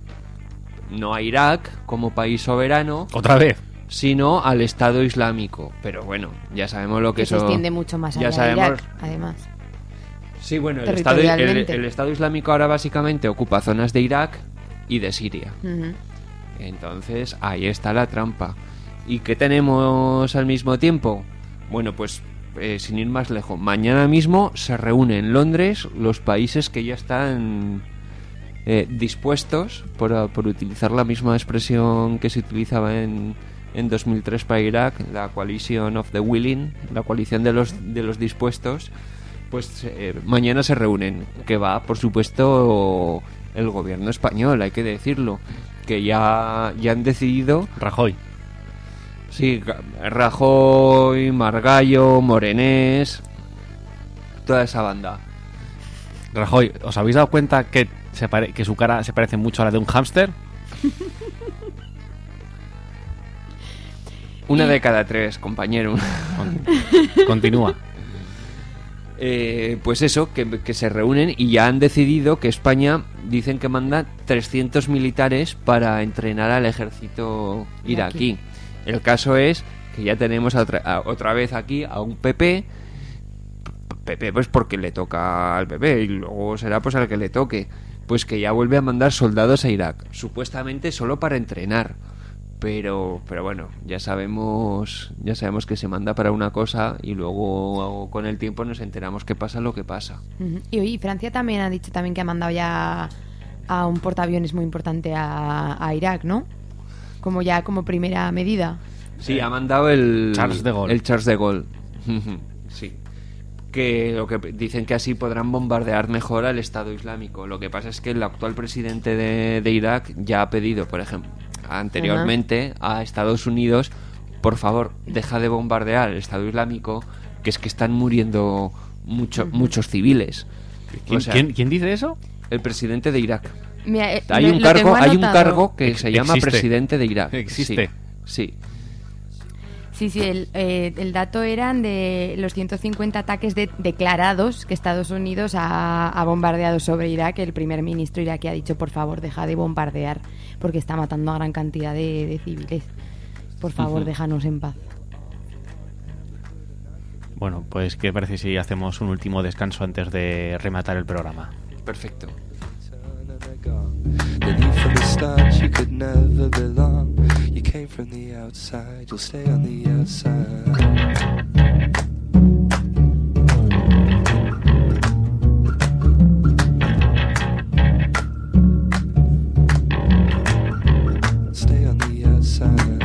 No a Irak como país soberano, Otra vez. sino al Estado Islámico. Pero bueno, ya sabemos lo que, Que se eso... extiende mucho más ya allá de sabemos. Irak, además. Sí, bueno, el Estado, el, Territorialmente. el Estado Islámico ahora básicamente ocupa zonas de Irak y de Siria. Ujú. Entonces, ahí está la trampa. ¿Y qué tenemos al mismo tiempo? Bueno, pues eh, sin ir más lejos, mañana mismo se reúnen en Londres los países que ya están eh, dispuestos, por, por utilizar la misma expresión que se utilizaba en, en dos mil tres para Irak, la Coalition of the Willing, la coalición de los, de los dispuestos, pues eh, mañana se reúnen, que va, por supuesto, el gobierno español, hay que decirlo, que ya, ya han decidido... Rajoy. Sí, Rajoy, Margallo, Morenés, toda esa banda. Rajoy, ¿os habéis dado cuenta que, se pare- que su cara se parece mucho a la de un hámster? Una de cada tres, compañero. Continúa. Eh, pues eso, que, que se reúnen y ya han decidido que España, dicen que manda trescientos militares para entrenar al ejército iraquí. El caso es que ya tenemos a otra, a otra vez aquí a un P P, P P pues porque le toca al P P y luego será pues al que le toque, pues que ya vuelve a mandar soldados a Irak, supuestamente solo para entrenar. Pero, pero bueno, ya sabemos, ya sabemos que se manda para una cosa y luego con el tiempo nos enteramos que pasa lo que pasa. Uh-huh. Y oye, Francia también ha dicho también que ha mandado ya a un portaaviones muy importante a, a Irak, ¿no? Como ya como primera medida. Sí, ha mandado el Charles de Gaulle. El Charles de Gaulle. Sí. Que lo que dicen que así podrán bombardear mejor al Estado Islámico. Lo que pasa es que el actual presidente de, de Irak ya ha pedido, por ejemplo, anteriormente uh-huh. a Estados Unidos, por favor, deja de bombardear el Estado Islámico, que es que están muriendo mucho, uh-huh. muchos civiles. ¿Quién, o sea, ¿quién, ¿Quién dice eso? El presidente de Irak. Mira, eh, hay, un cargo, hay un cargo que Ex- se llama existe. presidente de Irak. Existe. Sí. sí. Sí, sí, el, eh, el dato eran de los ciento cincuenta ataques de, declarados que Estados Unidos ha, ha bombardeado sobre Irak. El primer ministro iraquí ha dicho, por favor, deja de bombardear, porque está matando a gran cantidad de, de civiles. Por favor, uh-huh. déjanos en paz. Bueno, pues ¿qué parece si hacemos un último descanso antes de rematar el programa? Perfecto. Then you from the start you could never belong. You came from the outside, you'll stay on the outside. Stay on the outside.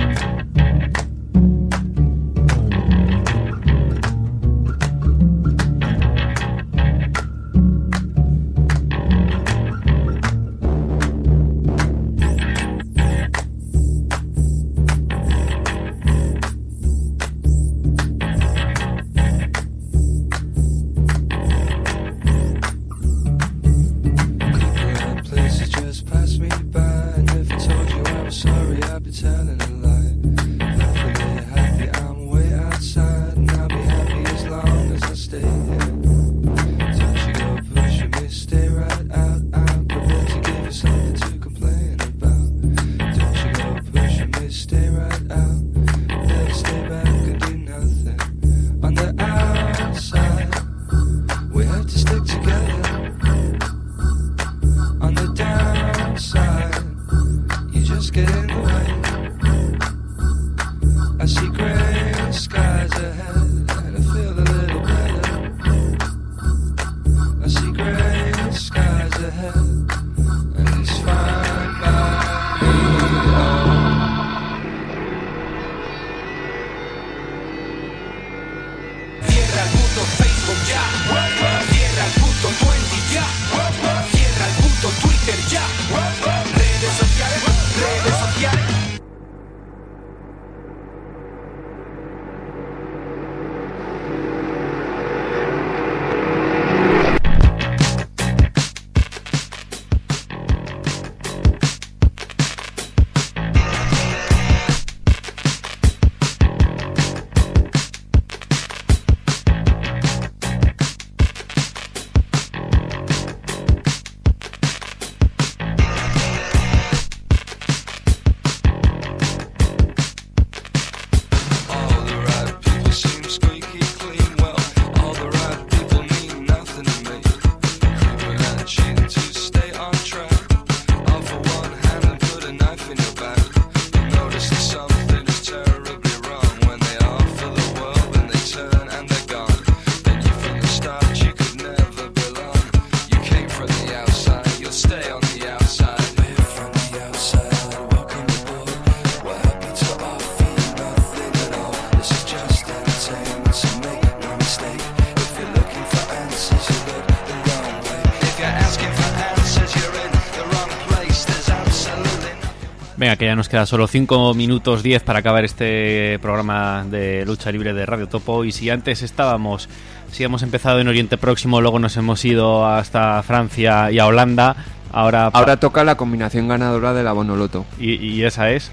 Venga, que ya nos queda solo cinco minutos diez para acabar este programa de lucha libre de Radio Topo. Y si antes estábamos, si hemos empezado en Oriente Próximo, luego nos hemos ido hasta Francia y a Holanda, ahora... Ahora toca la combinación ganadora de la Bonoloto. ¿Y, y esa es?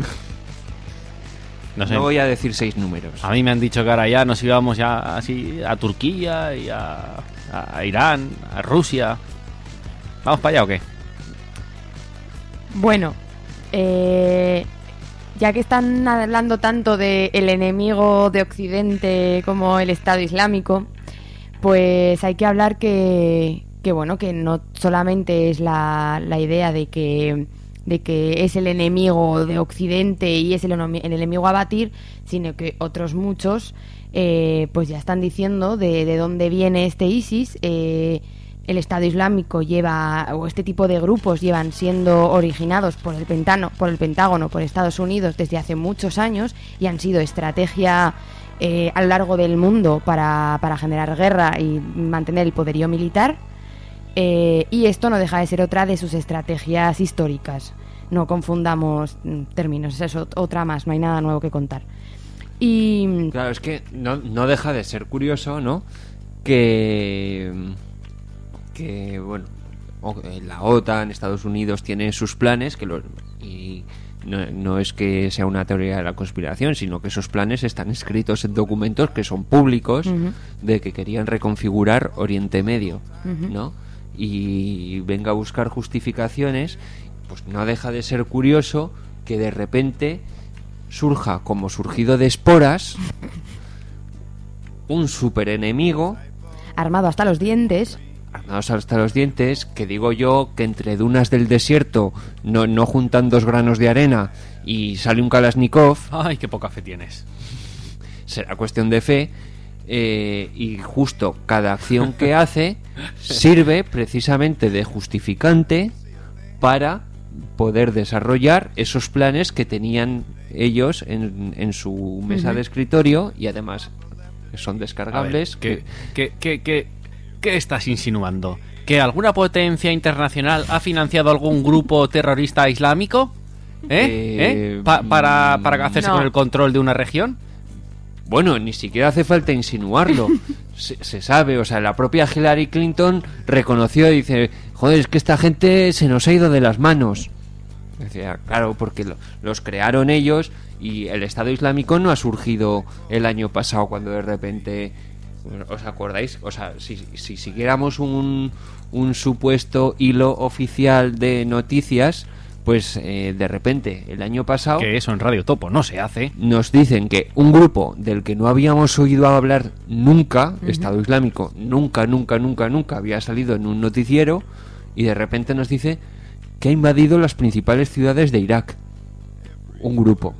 No sé. No voy a decir seis números. A mí me han dicho que ahora ya nos íbamos ya así a Turquía y a, a Irán, a Rusia. ¿Vamos para allá o qué? Bueno... Eh, ya que están hablando tanto de el enemigo de Occidente como el Estado Islámico, pues hay que hablar que, que bueno, que no solamente es la, la idea de que, de que es el enemigo de Occidente y es el, el enemigo a batir, sino que otros muchos eh, pues ya están diciendo de, de dónde viene este ISIS. eh, El Estado Islámico lleva, o este tipo de grupos llevan siendo originados por el Pentano, por el Pentágono, por Estados Unidos desde hace muchos años y han sido estrategia eh, a lo largo del mundo para, para generar guerra y mantener el poderío militar. Eh, y esto no deja de ser otra de sus estrategias históricas. No confundamos términos, es otra más, no hay nada nuevo que contar. Y claro, es que no, no deja de ser curioso, ¿no? Que... que bueno, la OTAN, Estados Unidos tienen sus planes que lo, y no, no es que sea una teoría de la conspiración, sino que esos planes están escritos en documentos que son públicos, uh-huh. de que querían reconfigurar Oriente Medio, uh-huh. ¿no? Y venga a buscar justificaciones, pues no deja de ser curioso que de repente surja, como surgido de esporas, un superenemigo armado hasta los dientes, armados hasta los dientes, que digo yo que entre dunas del desierto no, no juntan dos granos de arena y sale un Kalashnikov. Ay, qué poca fe tienes. Será cuestión de fe. Eh, y justo cada acción que hace sirve precisamente de justificante para poder desarrollar esos planes que tenían ellos en, en su mesa uh-huh. de escritorio, y además son descargables. A ver, ¿qué, qué, qué, qué estás insinuando? ¿Que alguna potencia internacional ha financiado algún grupo terrorista islámico? ¿Eh? Eh, ¿Eh? Pa- para, ¿Para hacerse no. con el control de una región? Bueno, ni siquiera hace falta insinuarlo. se, se sabe, o sea, la propia Hillary Clinton reconoció y dice, joder, es que esta gente se nos ha ido de las manos. Decía, claro, porque lo, los crearon ellos, y el Estado Islámico no ha surgido el año pasado cuando de repente... ¿Os acordáis? O sea, si, si siguiéramos un, un supuesto hilo oficial de noticias, pues eh, de repente el año pasado... Que eso en Radio Topo no se hace. Nos dicen que un grupo del que no habíamos oído hablar nunca, uh-huh. Estado Islámico, nunca, nunca, nunca, nunca había salido en un noticiero, y de repente nos dice que ha invadido las principales ciudades de Irak. Un grupo.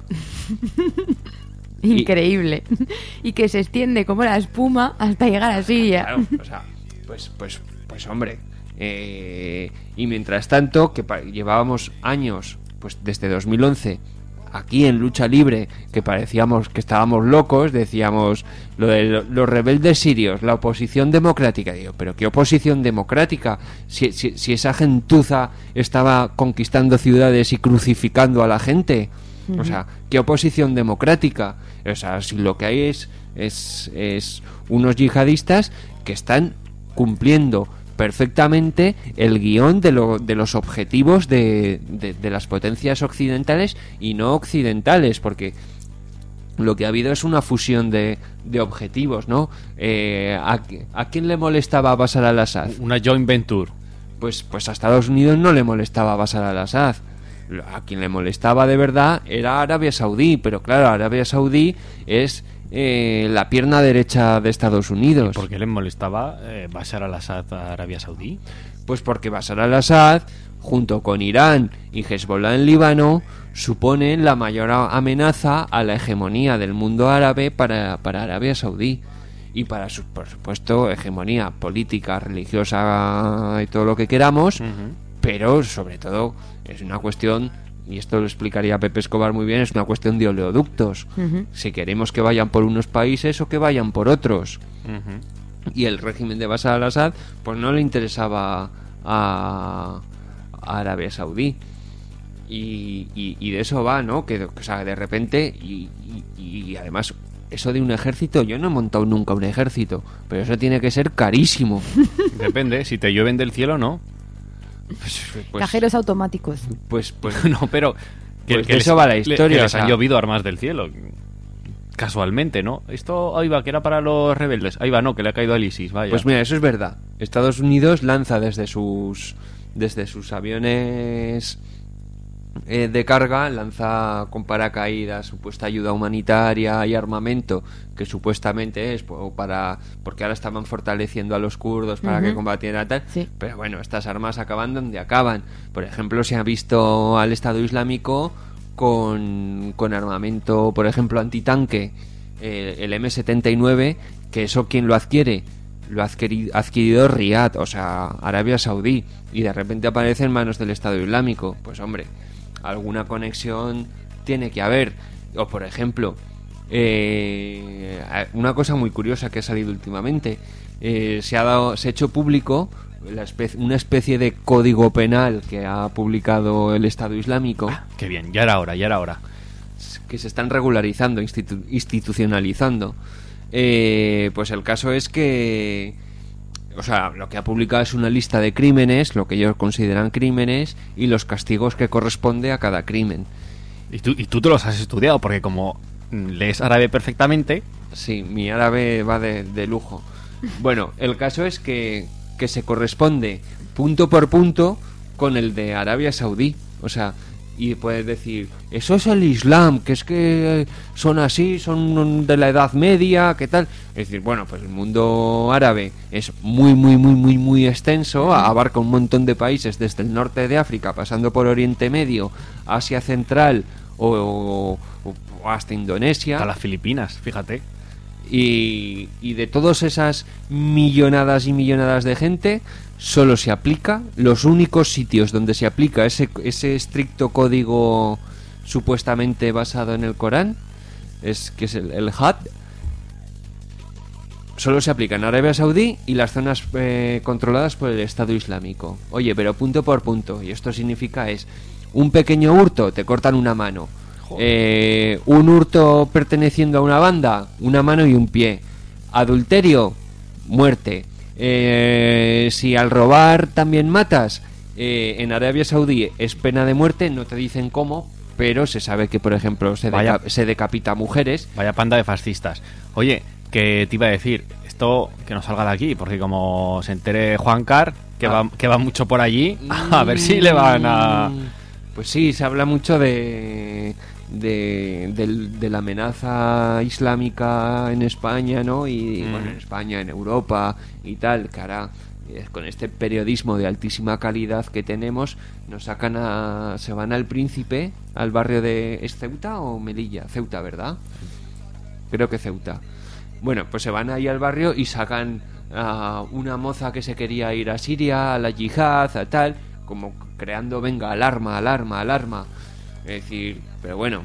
Increíble. Y, y que se extiende como la espuma hasta llegar a Siria. Claro, o sea, pues, pues, pues hombre... Eh, y mientras tanto, que pa- llevábamos años, pues desde dos mil once, aquí en Lucha Libre, que parecíamos que estábamos locos, decíamos lo de lo, los rebeldes sirios, la oposición democrática. Digo, ¿pero qué oposición democrática? Si, si, si esa gentuza estaba conquistando ciudades y crucificando a la gente. Uh-huh. O sea, ¿qué oposición democrática? O sea, si lo que hay es, es, es unos yihadistas que están cumpliendo perfectamente el guión de, lo, de los objetivos de, de, de las potencias occidentales y no occidentales, porque lo que ha habido es una fusión de, de objetivos, ¿no? Eh, ¿a, ¿A quién le molestaba Bashar al-Assad? Una joint venture. Pues, pues a Estados Unidos no le molestaba Bashar al-Assad. A quien le molestaba de verdad era Arabia Saudí, pero claro, Arabia Saudí es... Eh, la pierna derecha de Estados Unidos. ¿Y por qué le molestaba eh, Bashar al-Assad a Arabia Saudí? Pues porque Bashar al-Assad, junto con Irán y Hezbollah en Líbano, suponen la mayor amenaza a la hegemonía del mundo árabe para, para Arabia Saudí. Y para, su, por supuesto, hegemonía política, religiosa y todo lo que queramos, uh-huh. pero sobre todo es una cuestión... y esto lo explicaría Pepe Escobar muy bien, es una cuestión de oleoductos. Uh-huh. Si queremos que vayan por unos países o que vayan por otros. Uh-huh. Y el régimen de Bashar al-Assad pues no le interesaba a, a Arabia Saudí. Y, y, y de eso va, ¿no? Que, o sea, de repente, y, y, y además, eso de un ejército, yo no he montado nunca un ejército, pero eso tiene que ser carísimo. Depende, si te llueven del cielo, no. Pues, pues, cajeros automáticos. Pues, pues no, pero que, pues que de les, eso va la historia. Que les o sea, han llovido armas del cielo. Casualmente, ¿no? Esto, ahí va, que era para los rebeldes. Ahí va, no, que le ha caído al ISIS, vaya. Pues mira, eso es verdad. Estados Unidos lanza desde sus desde sus aviones eh, de carga lanza con paracaídas supuesta ayuda humanitaria y armamento, que supuestamente es po- para porque ahora estaban fortaleciendo a los kurdos para Ujú. que combatieran tal, Sí. pero bueno, estas armas acaban donde acaban. Por ejemplo, se ha visto al Estado Islámico con, con armamento, por ejemplo, antitanque, eh, el eme setenta y nueve, que eso ¿quién lo adquiere? Lo ha adquirido, adquirido Riad, o sea, Arabia Saudí, y de repente aparece en manos del Estado Islámico. Pues hombre, alguna conexión tiene que haber. O por ejemplo, eh, una cosa muy curiosa que ha salido últimamente, eh, se ha dado, se ha hecho público la especie, una especie de código penal que ha publicado el Estado Islámico. Ah, qué bien, ya era hora, ya era hora. Que se están regularizando, institu- institucionalizando. Eh, pues el caso es que, o sea, lo que ha publicado es una lista de crímenes, lo que ellos consideran crímenes, y los castigos que corresponde a cada crimen. Y tú, y tú te los has estudiado, porque como lees árabe perfectamente... Sí, mi árabe va de, de lujo. Bueno, el caso es que, que se corresponde punto por punto con el de Arabia Saudí. O sea, y puedes decir, eso es el Islam, que es que son así, son de la Edad Media, ¿qué tal? Es decir, bueno, pues el mundo árabe es muy, muy, muy, muy, muy extenso, abarca un montón de países, desde el norte de África, pasando por Oriente Medio, Asia Central o, o, o hasta Indonesia. A las Filipinas, fíjate. Y, y de todas esas millonadas y millonadas de gente, solo se aplica, los únicos sitios donde se aplica ese, ese estricto código supuestamente basado en el Corán, es que es el, el Had, solo se aplica en Arabia Saudí y las zonas eh, controladas por el Estado Islámico. Oye, pero punto por punto, y esto significa es un pequeño hurto, te cortan una mano. Eh, un hurto perteneciendo a una banda, una mano y un pie. Adulterio, muerte. Eh, si al robar también matas, eh, en Arabia Saudí es pena de muerte, no te dicen cómo, pero se sabe que, por ejemplo, se, Vaya. deca- se decapita a mujeres. Vaya panda de fascistas. Oye, que te iba a decir, esto que no salga de aquí, porque como se entere Juancar, que, Ah. va, que va mucho por allí, a ver si le van a... Pues sí, se habla mucho de, de, del- de la amenaza islámica en España, ¿no? Y Mm. bueno, en España, en Europa y tal, que ahora, eh, con este periodismo de altísima calidad que tenemos, nos sacan a... se van al Príncipe, al barrio de... ¿es Ceuta o Melilla? Ceuta, ¿verdad? Creo que Ceuta. Bueno, pues se van ahí al barrio y sacan a una moza que se quería ir a Siria, a la yihad, a tal, como creando, venga, alarma, alarma, alarma. Es decir, pero bueno,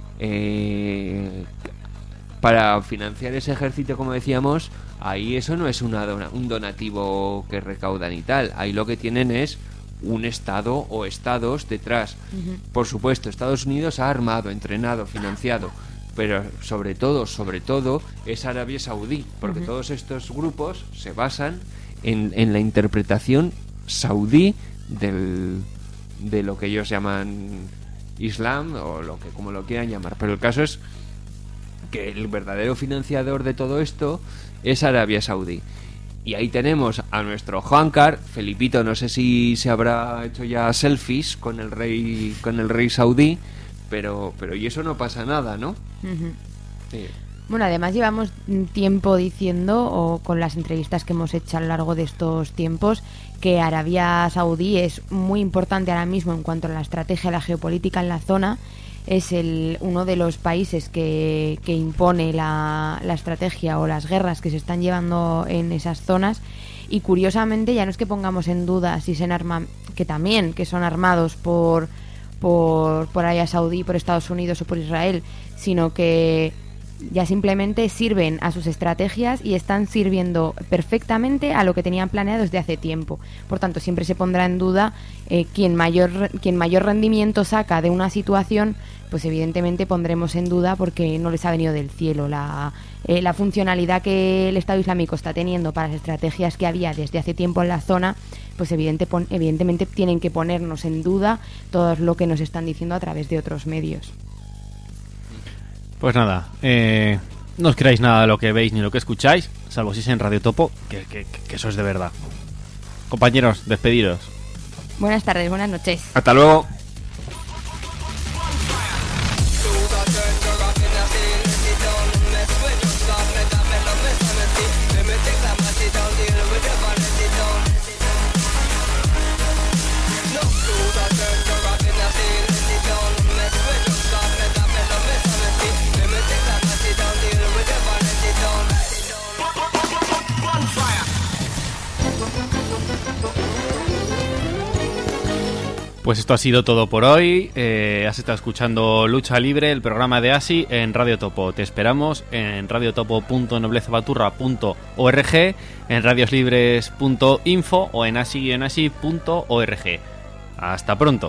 eh, para financiar ese ejército, como decíamos, ahí eso no es una dona- un donativo que recaudan y tal. Ahí lo que tienen es un estado o estados detrás. Ujú. Por supuesto, Estados Unidos ha armado, entrenado, financiado, pero sobre todo, sobre todo, es Arabia Saudí, porque Ujú. todos estos grupos se basan en, en la interpretación saudí del, de lo que ellos llaman Islam, o lo que como lo quieran llamar. Pero el caso es que el verdadero financiador de todo esto es Arabia Saudí. Y ahí tenemos a nuestro Juancar, Felipito, no sé si se habrá hecho ya selfies con el rey, con el rey saudí, pero, pero y eso no pasa nada, ¿no? Ujú. Sí. Bueno, además llevamos un tiempo diciendo, o con las entrevistas que hemos hecho a lo largo de estos tiempos, que Arabia Saudí es muy importante ahora mismo en cuanto a la estrategia de la geopolítica en la zona. Es el, uno de los países que, que impone la, la estrategia o las guerras que se están llevando en esas zonas. Y curiosamente, ya no es que pongamos en duda si se arman, que también, que son armados por, por, por Arabia Saudí, por Estados Unidos o por Israel, sino que ya simplemente sirven a sus estrategias y están sirviendo perfectamente a lo que tenían planeado desde hace tiempo. Por tanto, siempre se pondrá en duda eh, quien mayor quien mayor rendimiento saca de una situación, pues evidentemente pondremos en duda porque no les ha venido del cielo la, eh, la funcionalidad que el Estado Islámico está teniendo para las estrategias que había desde hace tiempo en la zona. Pues evidente, pon, evidentemente tienen que ponernos en duda todo lo que nos están diciendo a través de otros medios. Pues nada, eh, no os creáis nada de lo que veis ni lo que escucháis, salvo si es en Radio Topo, que, que, que eso es de verdad. Compañeros, despediros. Buenas tardes, buenas noches. Hasta luego. Pues esto ha sido todo por hoy. Eh, has estado escuchando Lucha Libre, el programa de ASI en Radio Topo. Te esperamos en radiotopo punto noblezabaturra punto org, en radioslibres punto info o en asi guion asi punto org. Hasta pronto.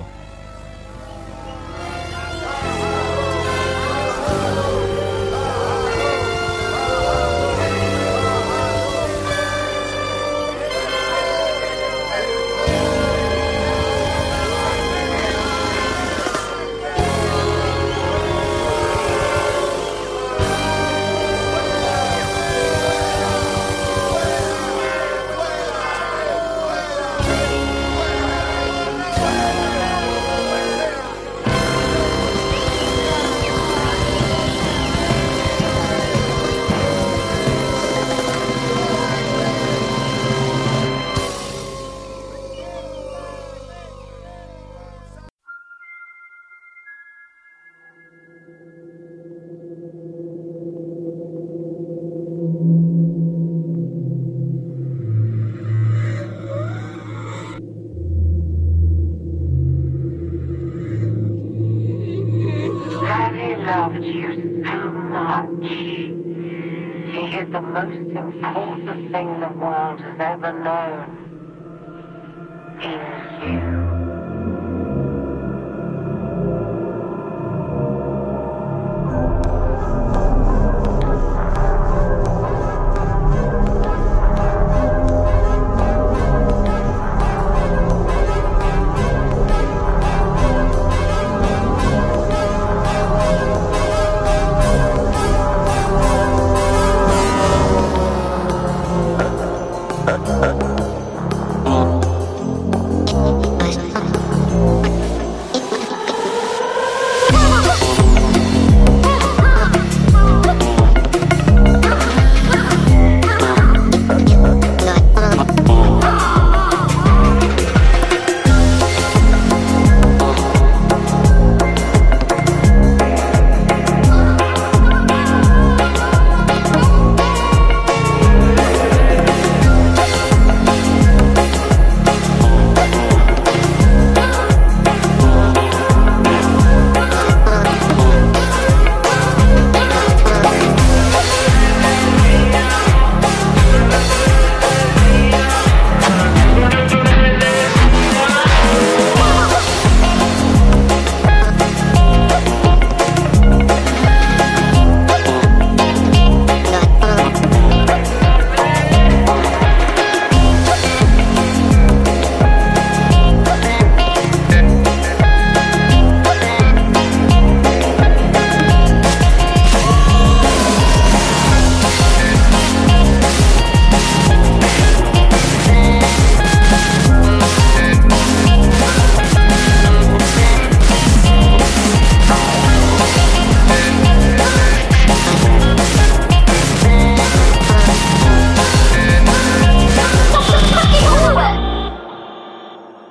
The most important thing the world has ever known is you.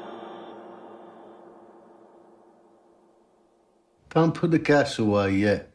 Don't put the gas away yet.